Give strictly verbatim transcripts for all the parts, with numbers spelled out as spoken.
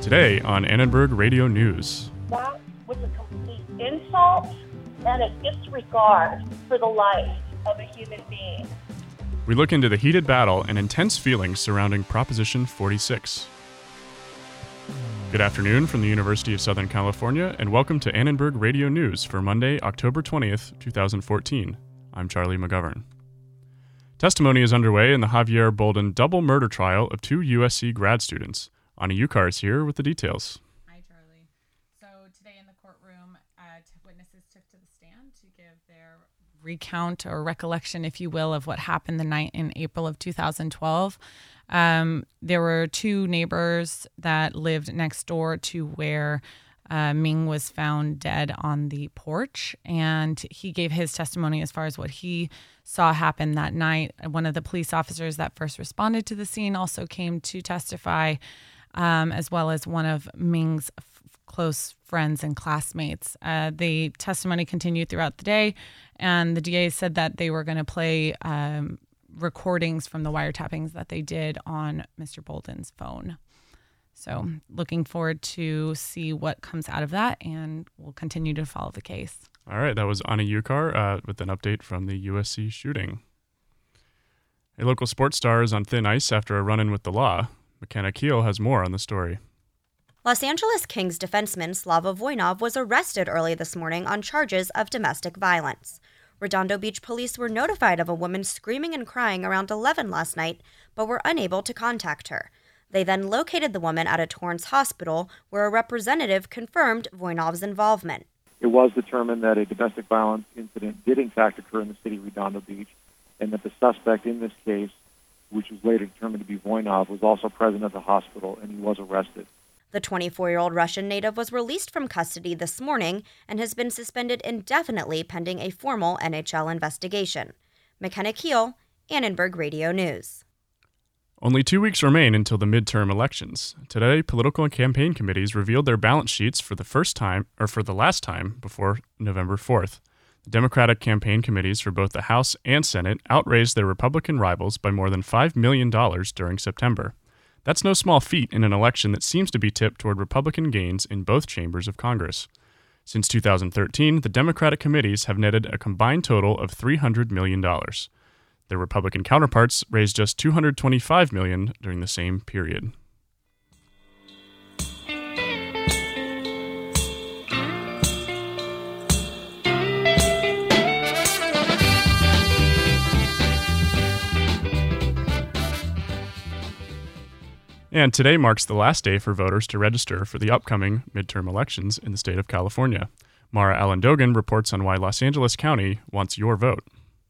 Today on Annenberg Radio News. That was a complete insult and a disregard for the life of a human being. We look into the heated battle and intense feelings surrounding Proposition forty-six. Good afternoon from the University of Southern California, and welcome to Annenberg Radio News for Monday, October twentieth, twenty fourteen. I'm Charlie McGovern. Testimony is underway in the Javier Bolden double murder trial of two U S C grad students. Ani Ukar is here with the details. Hi, Charlie. So today in the courtroom, uh, witnesses took to the stand to give their recount or recollection, if you will, of what happened the night in April of two thousand twelve. Um, there were two neighbors that lived next door to where uh, Ming was found dead on the porch, and he gave his testimony as far as what he saw happen that night. One of the police officers that first responded to the scene also came to testify, um, as well as one of Ming's f- close friends and classmates. Uh, the testimony continued throughout the day, and the D A said that they were going to play um, recordings from the wiretappings that they did on Mister Bolden's phone. So looking forward to see what comes out of that, and we'll continue to follow the case. All right, that was Ani Ukar uh, with an update from the U S C shooting. A local sports star is on thin ice after a run-in with the law. McKenna Keel has more on the story. Los Angeles Kings defenseman Slava Voinov was arrested early this morning on charges of domestic violence. Redondo Beach police were notified of a woman screaming and crying around eleven last night, but were unable to contact her. They then located the woman at a Torrance hospital, where a representative confirmed Voinov's involvement. It was determined that a domestic violence incident did in fact occur in the city of Redondo Beach, and that the suspect in this case, which was later determined to be Voinov, was also present at the hospital, and he was arrested. The twenty-four-year-old Russian native was released from custody this morning and has been suspended indefinitely pending a formal N H L investigation. McKenna Keel, Annenberg Radio News. Only two weeks remain until the midterm elections. Today, political and campaign committees revealed their balance sheets for the first time, or for the last time, before November fourth. The Democratic campaign committees for both the House and Senate outraised their Republican rivals by more than five million dollars during September. That's no small feat in an election that seems to be tipped toward Republican gains in both chambers of Congress. Since two thousand thirteen, the Democratic committees have netted a combined total of three hundred million dollars. Their Republican counterparts raised just two hundred twenty-five million dollars during the same period. And today marks the last day for voters to register for the upcoming midterm elections in the state of California. Mara Allen-Dogan reports on why Los Angeles County wants your vote.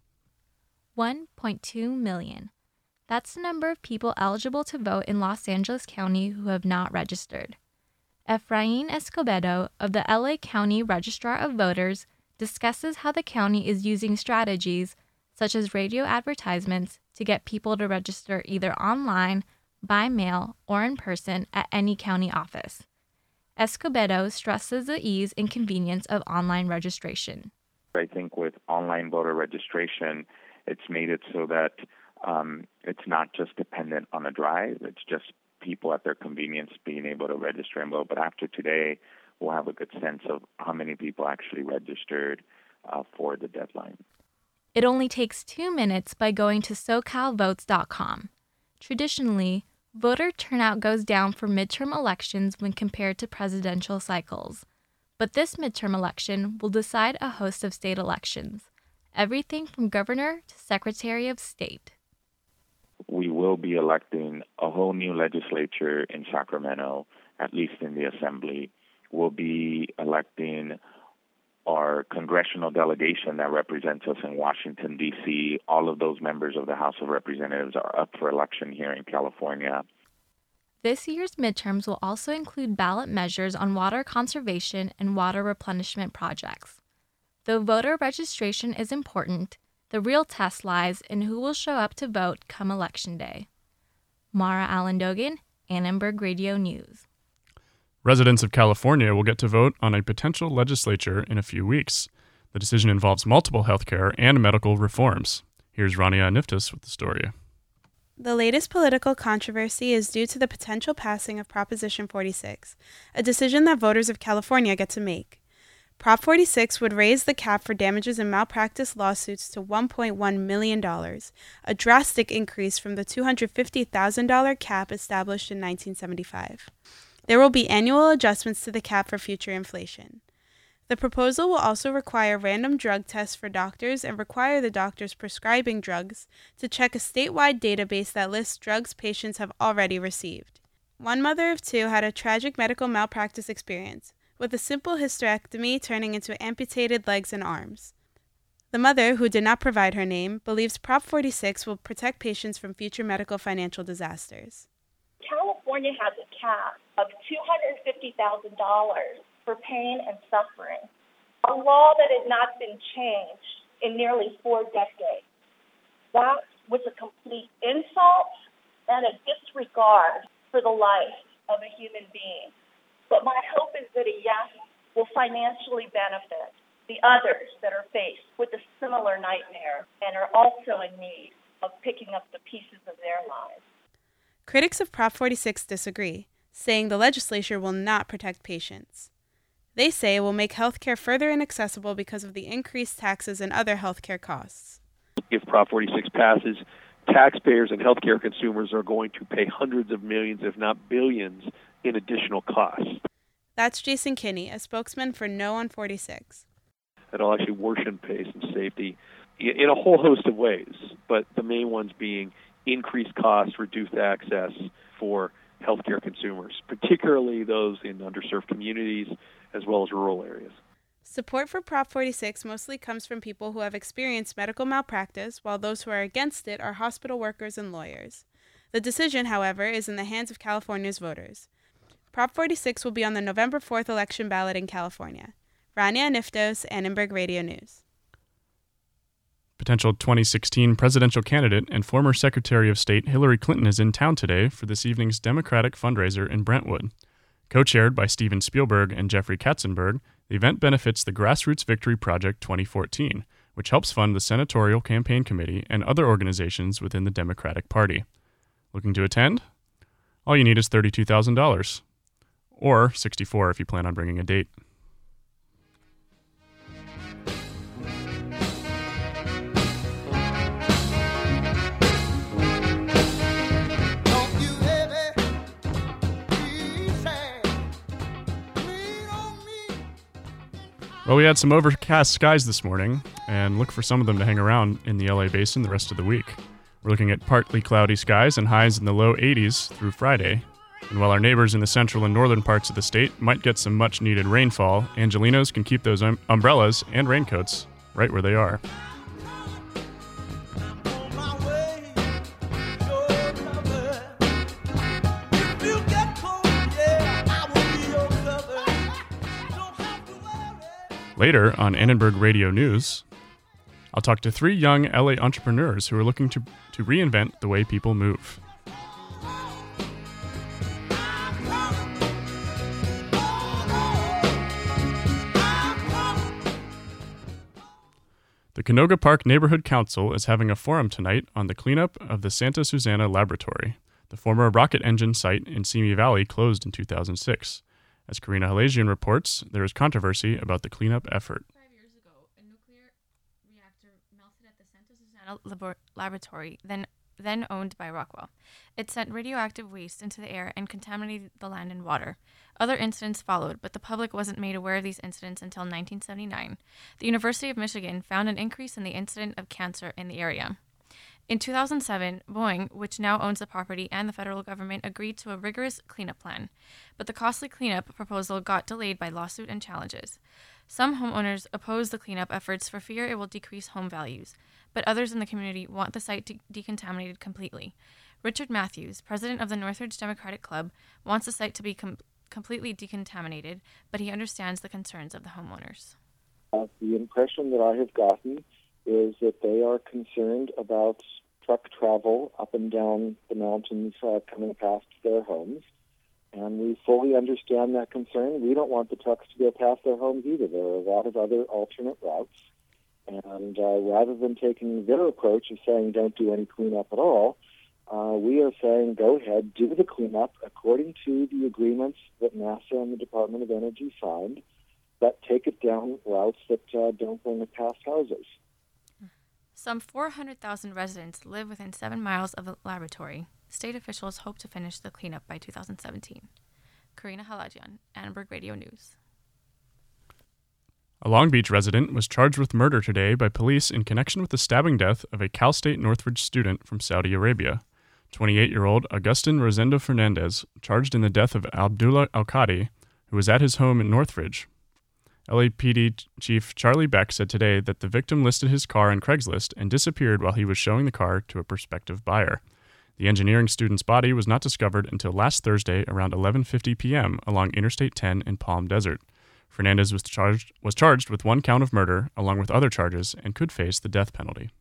one point two million. That's the number of people eligible to vote in Los Angeles County who have not registered. Efrain Escobedo of the L A County Registrar of Voters discusses how the county is using strategies such as radio advertisements to get people to register either online, by mail, or in person at any county office. Escobedo stresses the ease and convenience of online registration. I think with online voter registration, it's made it so that um, it's not just dependent on a drive. It's just people at their convenience being able to register and vote. But after today, we'll have a good sense of how many people actually registered uh, for the deadline. It only takes two minutes by going to so cal votes dot com. Traditionally, voter turnout goes down for midterm elections when compared to presidential cycles. But this midterm election will decide a host of state elections, everything from governor to secretary of state. We will be electing a whole new legislature in Sacramento, at least in the assembly. We'll be electing our congressional delegation that represents us in Washington, D C All of those members of the House of Representatives are up for election here in California. This year's midterms will also include ballot measures on water conservation and water replenishment projects. Though voter registration is important, the real test lies in who will show up to vote come Election Day. Mara Allen-Dogan, Annenberg Radio News. Residents of California will get to vote on a potential legislature in a few weeks. The decision involves multiple healthcare and medical reforms. Here's Rania Niftis with the story. The latest political controversy is due to the potential passing of Proposition forty-six, a decision that voters of California get to make. Prop forty-six would raise the cap for damages in malpractice lawsuits to one point one million dollars, a drastic increase from the two hundred fifty thousand dollars cap established in nineteen seventy-five. There will be annual adjustments to the cap for future inflation. The proposal will also require random drug tests for doctors and require the doctors prescribing drugs to check a statewide database that lists drugs patients have already received. One mother of two had a tragic medical malpractice experience, with a simple hysterectomy turning into amputated legs and arms. The mother, who did not provide her name, believes Prop forty-six will protect patients from future medical financial disasters. California has a cap of two hundred fifty thousand dollars for pain and suffering, a law that had not been changed in nearly four decades. That was a complete insult and a disregard for the life of a human being. But my hope is that a yes will financially benefit the others that are faced with a similar nightmare and are also in need of picking up the pieces of their lives. Critics of Prop forty-six disagree, saying the legislature will not protect patients. They say it will make healthcare further inaccessible because of the increased taxes and other healthcare costs. If Prop forty-six passes, taxpayers and healthcare consumers are going to pay hundreds of millions, if not billions, in additional costs. That's Jason Kinney, a spokesman for No on forty-six. It'll actually worsen pace and safety in a whole host of ways, but the main ones being increased costs, reduced access for healthcare consumers, particularly those in underserved communities as well as rural areas. Support for Prop forty-six mostly comes from people who have experienced medical malpractice, while those who are against it are hospital workers and lawyers. The decision, however, is in the hands of California's voters. Prop forty-six will be on the November fourth election ballot in California. Rania Niftos, Annenberg Radio News. Potential twenty sixteen presidential candidate and former Secretary of State Hillary Clinton is in town today for this evening's Democratic fundraiser in Brentwood. Co-chaired by Steven Spielberg and Jeffrey Katzenberg, the event benefits the Grassroots Victory Project twenty fourteen, which helps fund the Senatorial Campaign Committee and other organizations within the Democratic Party. Looking to attend? All you need is thirty-two thousand dollars, or sixty-four thousand dollars if you plan on bringing a date. Well, we had some overcast skies this morning, and look for some of them to hang around in the L A basin the rest of the week. We're looking at partly cloudy skies and highs in the low eighties through Friday. And while our neighbors in the central and northern parts of the state might get some much-needed rainfall, Angelinos can keep those um- umbrellas and raincoats right where they are. Later on Annenberg Radio News, I'll talk to three young L A entrepreneurs who are looking to, to reinvent the way people move. The Canoga Park Neighborhood Council is having a forum tonight on the cleanup of the Santa Susana Laboratory. The former rocket engine site in Simi Valley closed in two thousand six. As Karina Halasian reports, there is controversy about the cleanup effort. Five years ago, a nuclear reactor melted at the Santa Susana Labor- Laboratory, then then owned by Rockwell. It sent radioactive waste into the air and contaminated the land and water. Other incidents followed, but the public wasn't made aware of these incidents until nineteen seventy-nine. The University of Michigan found an increase in the incidence of cancer in the area. In two thousand seven, Boeing, which now owns the property, and the federal government agreed to a rigorous cleanup plan, but the costly cleanup proposal got delayed by lawsuit and challenges. Some homeowners oppose the cleanup efforts for fear it will decrease home values, but others in the community want the site de- decontaminated completely. Richard Matthews, president of the Northridge Democratic Club, wants the site to be com- completely decontaminated, but he understands the concerns of the homeowners. Uh, the impression that I have gotten is that they are concerned about truck travel up and down the mountains uh, coming past their homes. And we fully understand that concern. We don't want the trucks to go past their homes either. There are a lot of other alternate routes. And uh, rather than taking their approach of saying don't do any cleanup at all, Uh, we are saying go ahead, do the cleanup according to the agreements that NASA and the Department of Energy signed, but take it down routes that uh, don't bring it past houses. Some four hundred thousand residents live within seven miles of the laboratory. State officials hope to finish the cleanup by two thousand seventeen. Karina Halajian, Annenberg Radio News. A Long Beach resident was charged with murder today by police in connection with the stabbing death of a Cal State Northridge student from Saudi Arabia. twenty-eight-year-old Augustin Rosendo Fernandez, charged in the death of Abdullah Al-Qadi, who was at his home in Northridge. L A P D Chief Charlie Beck said today that the victim listed his car on Craigslist and disappeared while he was showing the car to a prospective buyer. The engineering student's body was not discovered until last Thursday around eleven fifty p.m. along Interstate ten in Palm Desert. Fernandez was charged was charged with one count of murder along with other charges and could face the death penalty.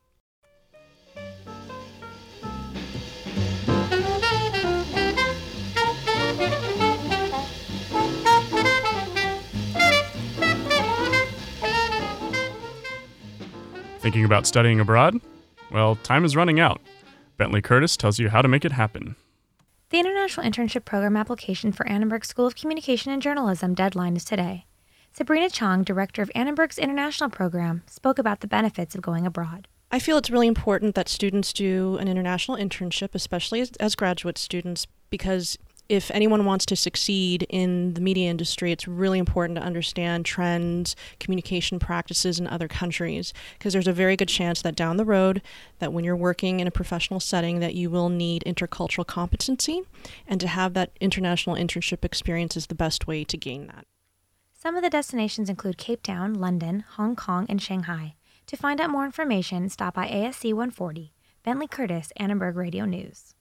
Thinking about studying abroad? Well, time is running out. Bentley Curtis tells you how to make it happen. The International Internship Program application for Annenberg School of Communication and Journalism deadline is today. Sabrina Chong, director of Annenberg's International Program, spoke about the benefits of going abroad. I feel it's really important that students do an international internship, especially as, as graduate students, because if anyone wants to succeed in the media industry, it's really important to understand trends, communication practices in other countries, because there's a very good chance that down the road, that when you're working in a professional setting, that you will need intercultural competency, and to have that international internship experience is the best way to gain that. Some of the destinations include Cape Town, London, Hong Kong, and Shanghai. To find out more information, stop by A S C one forty. Bentley Curtis, Annenberg Radio News.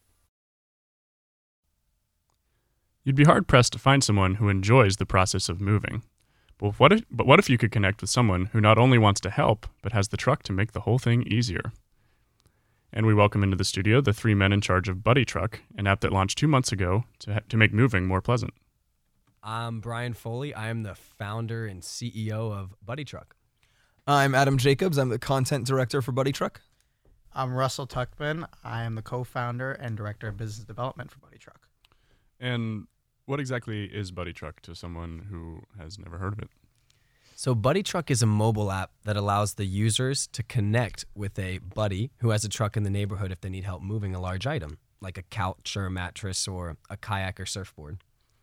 You'd be hard-pressed to find someone who enjoys the process of moving. But what if, but what if you could connect with someone who not only wants to help, but has the truck to make the whole thing easier? And we welcome into the studio the three men in charge of Buddy Truck, an app that launched two months ago to, ha- to make moving more pleasant. I'm Brian Foley. I am the founder and C E O of Buddy Truck. I'm Adam Jacobs. I'm the content director for Buddy Truck. I'm Russell Tuckman. I am the co-founder and director of business development for Buddy Truck. And what exactly is Buddy Truck to someone who has never heard of it? So Buddy Truck is a mobile app that allows the users to connect with a buddy who has a truck in the neighborhood if they need help moving a large item, like a couch or a mattress or a kayak or surfboard.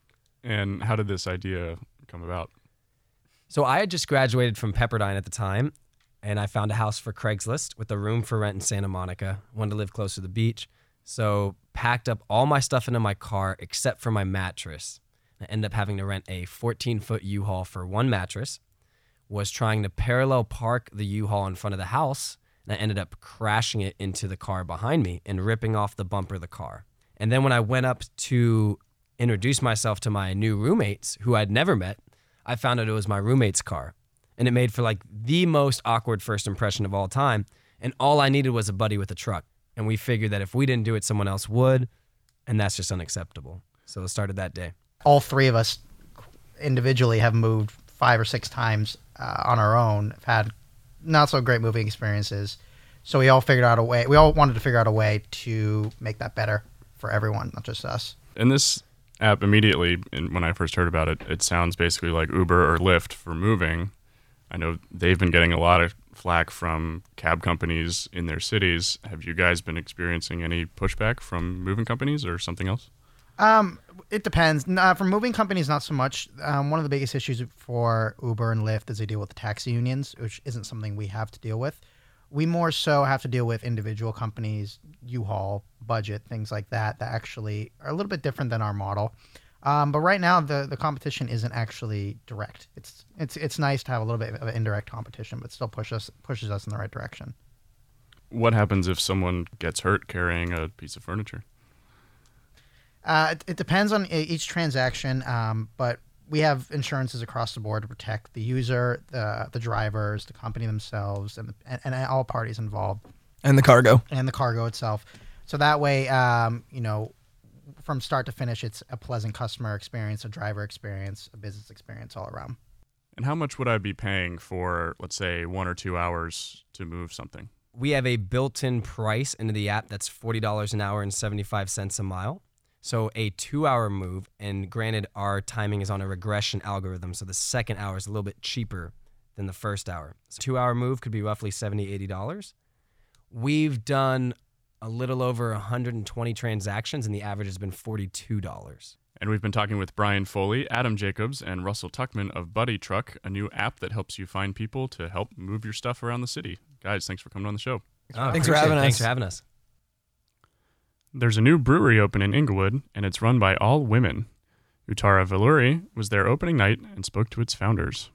And how did this idea come about? So I had just graduated from Pepperdine at the time, and I found a house for Craigslist with a room for rent in Santa Monica. Wanted to live close to the beach. So packed up all my stuff into my car except for my mattress. I ended up having to rent a fourteen-foot U-Haul for one mattress. Was trying to parallel park the U-Haul in front of the house, and I ended up crashing it into the car behind me and ripping off the bumper of the car. And then when I went up to introduce myself to my new roommates, who I'd never met, I found out it was my roommate's car. And it made for like the most awkward first impression of all time. And all I needed was a buddy with a truck. And we figured that if we didn't do it, someone else would. And that's just unacceptable. So it started that day. All three of us individually have moved five or six times uh, on our own, have had not so great moving experiences. So we all figured out a way, we all wanted to figure out a way to make that better for everyone, not just us. And this app immediately, when I first heard about it, it sounds basically like Uber or Lyft for moving. I know they've been getting a lot of flack from cab companies in their cities. Have you guys been experiencing any pushback from moving companies or something else? Um, it depends. Uh, for moving companies, not so much. Um, one of the biggest issues for Uber and Lyft is they deal with the taxi unions, which isn't something we have to deal with. We more so have to deal with individual companies, U-Haul, Budget, things like that, that actually are a little bit different than our model. Um, but right now, the, the competition isn't actually direct. It's it's it's nice to have a little bit of an indirect competition, but still push us pushes us in the right direction. What happens if someone gets hurt carrying a piece of furniture? Uh, it, it depends on each transaction, um, but we have insurances across the board to protect the user, the the drivers, the company themselves, and, the, and, and all parties involved. And the cargo. And the cargo itself. So that way, um, you know, from start to finish, it's a pleasant customer experience, a driver experience, a business experience all around. And how much would I be paying for, let's say, one or two hours to move something? we have a built-in price into the app that's forty dollars an hour and seventy-five cents a mile. So a two-hour move, and granted, our timing is on a regression algorithm, so the second hour is a little bit cheaper than the first hour. So two-hour move could be roughly seventy dollars, eighty dollars. We've done a little over one hundred twenty transactions, and the average has been forty-two dollars. And we've been talking with Brian Foley, Adam Jacobs, and Russell Tuckman of Buddy Truck, a new app that helps you find people to help move your stuff around the city. Guys, thanks for coming on the show. Oh, thanks for having us. Thanks for having us. There's a new brewery open in Inglewood, and it's run by all women. Utara Valuri was there opening night and spoke to its founders.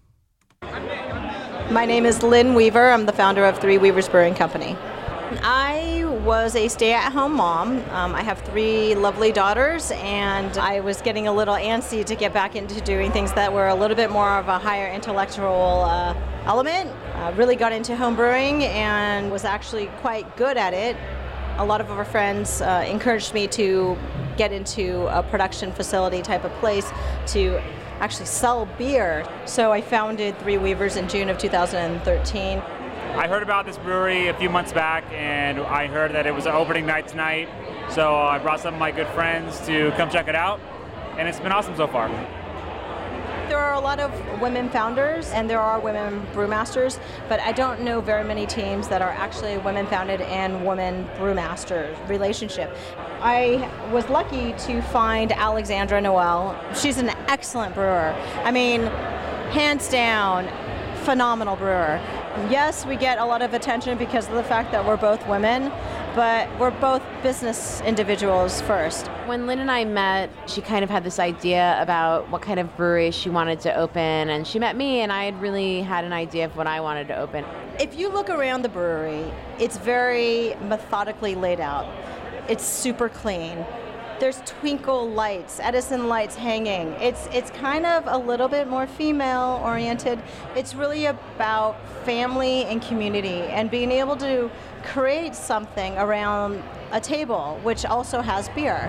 My name is Lynn Weaver. I'm the founder of Three Weavers Brewing Company. I was a stay-at-home mom. Um, I have three lovely daughters, and I was getting a little antsy to get back into doing things that were a little bit more of a higher intellectual uh, element. Uh, really got into home brewing and was actually quite good at it. A lot of our friends uh, encouraged me to get into a production facility type of place to actually sell beer. So I founded Three Weavers in June of two thousand thirteen. I heard about this brewery a few months back, and I heard that it was an opening night tonight. So I brought some of my good friends to come check it out, and it's been awesome so far. There are a lot of women founders and there are women brewmasters, but I don't know very many teams that are actually women founded and women brewmaster relationship. I was lucky to find Alexandra Noel. She's an excellent brewer. I mean, hands down, phenomenal brewer. Yes, we get a lot of attention because of the fact that we're both women, but we're both business individuals first. When Lynn and I met, she kind of had this idea about what kind of brewery she wanted to open, and she met me, and I had really had an idea of what I wanted to open. If you look around the brewery, it's very methodically laid out. It's super clean. There's twinkle lights, Edison lights hanging. It's it's kind of a little bit more female oriented. It's really about family and community and being able to create something around a table, which also has beer.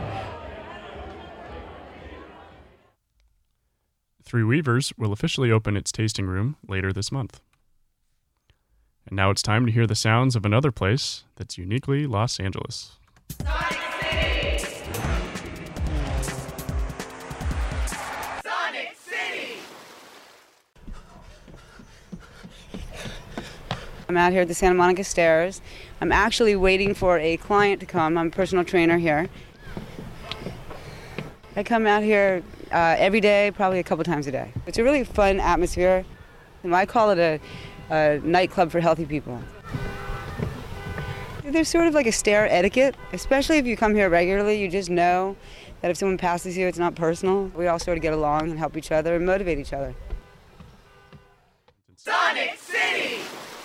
Three Weavers will officially open its tasting room later this month. And now it's time to hear the sounds of another place that's uniquely Los Angeles. Sonic City! Sonic City! I'm out here at the Santa Monica Stairs. I'm actually waiting for a client to come. I'm a personal trainer here. I come out here uh, every day, probably a couple times a day. It's a really fun atmosphere, and I call it a, a nightclub for healthy people. There's sort of like a stair etiquette, especially if you come here regularly. You just know that if someone passes you, it's not personal. We all sort of get along and help each other and motivate each other. Sonic City!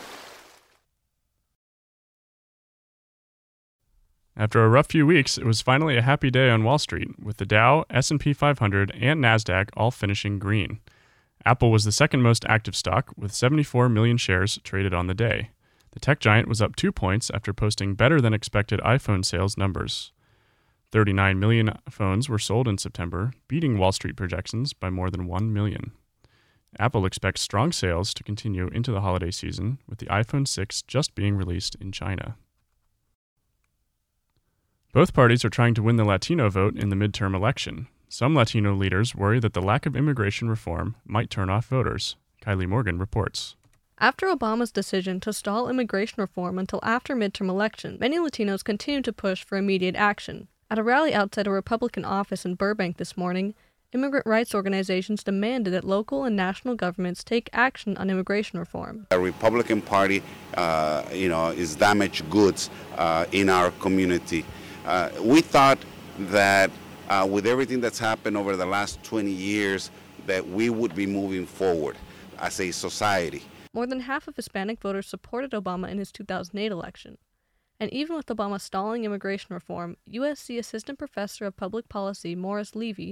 After a rough few weeks, it was finally a happy day on Wall Street, with the Dow, S and P five hundred, and NASDAQ all finishing green. Apple was the second most active stock, with seventy-four million shares traded on the day. The tech giant was up two points after posting better than expected iPhone sales numbers. thirty-nine million phones were sold in September, beating Wall Street projections by more than one million. Apple expects strong sales to continue into the holiday season, with the iPhone six just being released in China. Both parties are trying to win the Latino vote in the midterm election. Some Latino leaders worry that the lack of immigration reform might turn off voters. Kylie Morgan reports. After Obama's decision to stall immigration reform until after midterm elections, many Latinos continue to push for immediate action. At a rally outside a Republican office in Burbank this morning, immigrant rights organizations demanded that local and national governments take action on immigration reform. The Republican Party, uh, you know, is damaged goods uh, in our community. Uh, we thought that uh, with everything that's happened over the last twenty years, that we would be moving forward as a society. More than half of Hispanic voters supported Obama in his two thousand eight election. And even with Obama stalling immigration reform, U S C Assistant Professor of Public Policy Morris Levy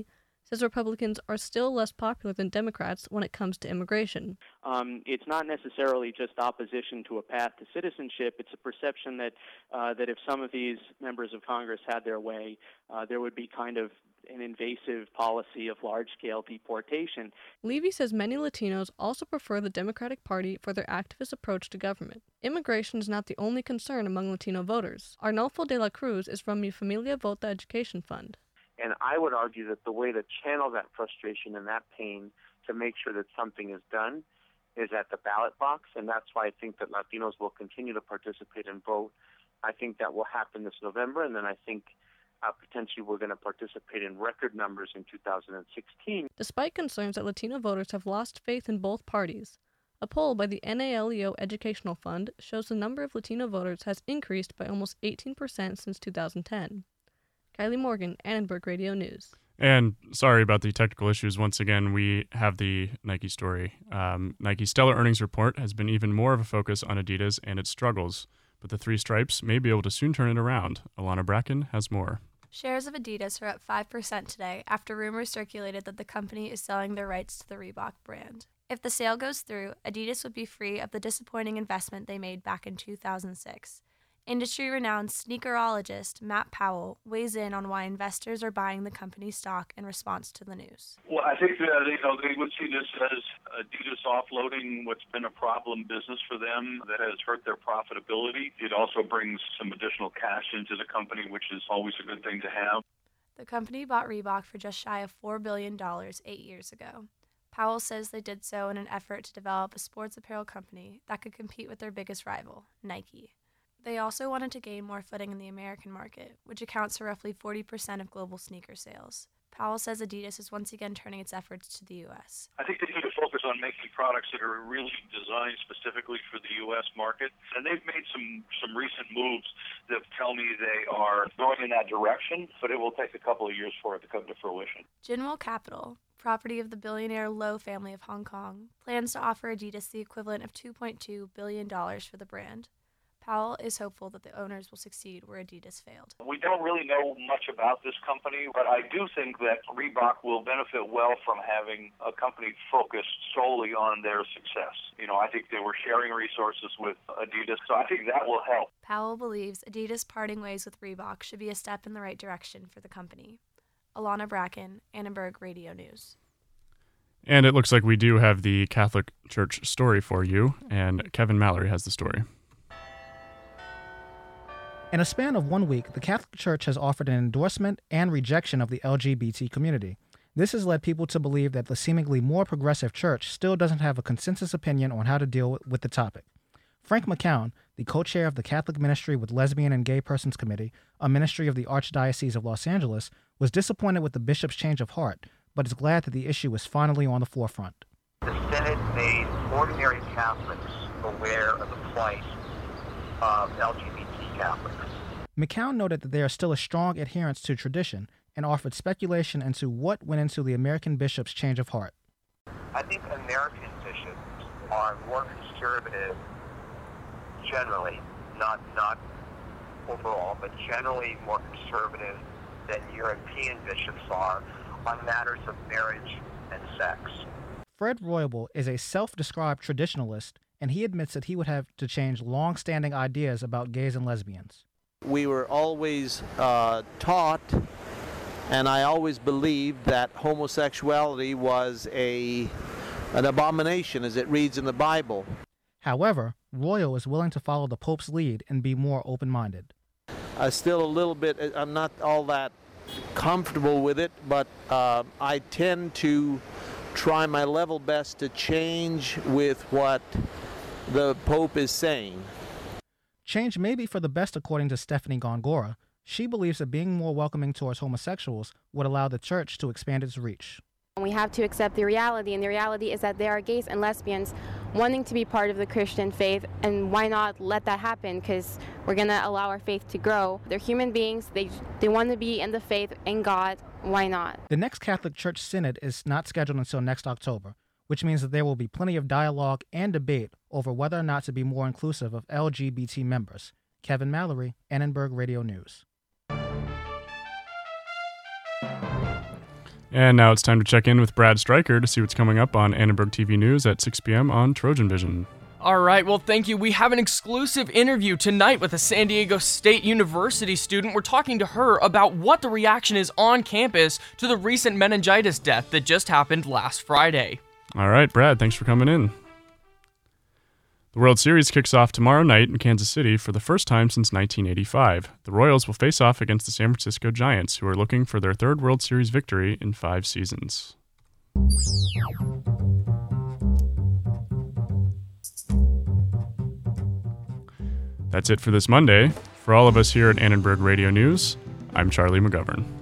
says Republicans are still less popular than Democrats when it comes to immigration. Um, it's not necessarily just opposition to a path to citizenship. It's a perception that uh, that if some of these members of Congress had their way, uh, there would be kind of an invasive policy of large-scale deportation. Levy says many Latinos also prefer the Democratic Party for their activist approach to government. Immigration is not the only concern among Latino voters. Arnolfo de la Cruz is from Mi Familia Vota Education Fund. And I would argue that the way to channel that frustration and that pain to make sure that something is done is at the ballot box, and that's why I think that Latinos will continue to participate and vote. I think that will happen this November, and then I think uh, potentially we're going to participate in record numbers in two thousand sixteen. Despite concerns that Latino voters have lost faith in both parties, a poll by the N A L E O Educational Fund shows the number of Latino voters has increased by almost eighteen percent since two thousand ten. Kylie Morgan, Annenberg Radio News. And sorry about the technical issues. Once again, we have the Nike story. Um, Nike's stellar earnings report has been even more of a focus on Adidas and its struggles, but the three stripes may be able to soon turn it around. Alana Bracken has more. Shares of Adidas are up five percent today after rumors circulated that the company is selling their rights to the Reebok brand. If the sale goes through, Adidas would be free of the disappointing investment they made back in two thousand six. Industry-renowned sneakerologist Matt Powell weighs in on why investors are buying the company's stock in response to the news. Well, I think that you know they would see this as Adidas offloading what's been a problem business for them that has hurt their profitability. It also brings some additional cash into the company, which is always a good thing to have. The company bought Reebok for just shy of four billion dollars eight years ago. Powell says they did so in an effort to develop a sports apparel company that could compete with their biggest rival, Nike. They also wanted to gain more footing in the American market, which accounts for roughly forty percent of global sneaker sales. Powell says Adidas is once again turning its efforts to the U S. I think they need to focus on making products that are really designed specifically for the U S market. And they've made some, some recent moves that tell me they are going in that direction, but it will take a couple of years for it to come to fruition. Jinwoo Capital, property of the billionaire Low family of Hong Kong, plans to offer Adidas the equivalent of two point two billion dollars for the brand. Powell is hopeful that the owners will succeed where Adidas failed. We don't really know much about this company, but I do think that Reebok will benefit well from having a company focused solely on their success. You know, I think they were sharing resources with Adidas, so I think that will help. Powell believes Adidas parting ways with Reebok should be a step in the right direction for the company. Alana Bracken, Annenberg Radio News. And it looks like we do have the Catholic Church story for you, and Kevin Mallory has the story. In a span of one week, the Catholic Church has offered an endorsement and rejection of the L G B T community. This has led people to believe that the seemingly more progressive church still doesn't have a consensus opinion on how to deal with the topic. Frank McCown, the co-chair of the Catholic Ministry with Lesbian and Gay Persons Committee, a ministry of the Archdiocese of Los Angeles, was disappointed with the bishop's change of heart, but is glad that the issue is finally on the forefront. The Synod made ordinary Catholics aware of the plight of L G B T Catholics. McCown noted that there is still a strong adherence to tradition and offered speculation into what went into the American bishop's change of heart. I think American bishops are more conservative generally, not not overall, but generally more conservative than European bishops are on matters of marriage and sex. Fred Royable is a self-described traditionalist, and he admits that he would have to change long-standing ideas about gays and lesbians. We were always uh, taught, and I always believed, that homosexuality was a an abomination, as it reads in the Bible. However, Royal is willing to follow the Pope's lead and be more open-minded. Uh, still a little bit, I'm not all that comfortable with it, but uh, I tend to try my level best to change with what the Pope is saying. Change may be for the best, according to Stephanie Gongora. She believes that being more welcoming towards homosexuals would allow the church to expand its reach. We have to accept the reality, and the reality is that there are gays and lesbians wanting to be part of the Christian faith, and why not let that happen? Because we're going to allow our faith to grow. They're human beings. They they want to be in the faith, in God. Why not? The next Catholic Church Synod is not scheduled until next October, which means that there will be plenty of dialogue and debate over whether or not to be more inclusive of L G B T members. Kevin Mallory, Annenberg Radio News. And now it's time to check in with Brad Stryker to see what's coming up on Annenberg T V News at six p.m. on Trojan Vision. All right, well, thank you. We have an exclusive interview tonight with a San Diego State University student. We're talking to her about what the reaction is on campus to the recent meningitis death that just happened last Friday. All right, Brad, thanks for coming in. The World Series kicks off tomorrow night in Kansas City for the first time since nineteen eighty-five. The Royals will face off against the San Francisco Giants, who are looking for their third World Series victory in five seasons. That's it for this Monday. For all of us here at Annenberg Radio News, I'm Charlie McGovern.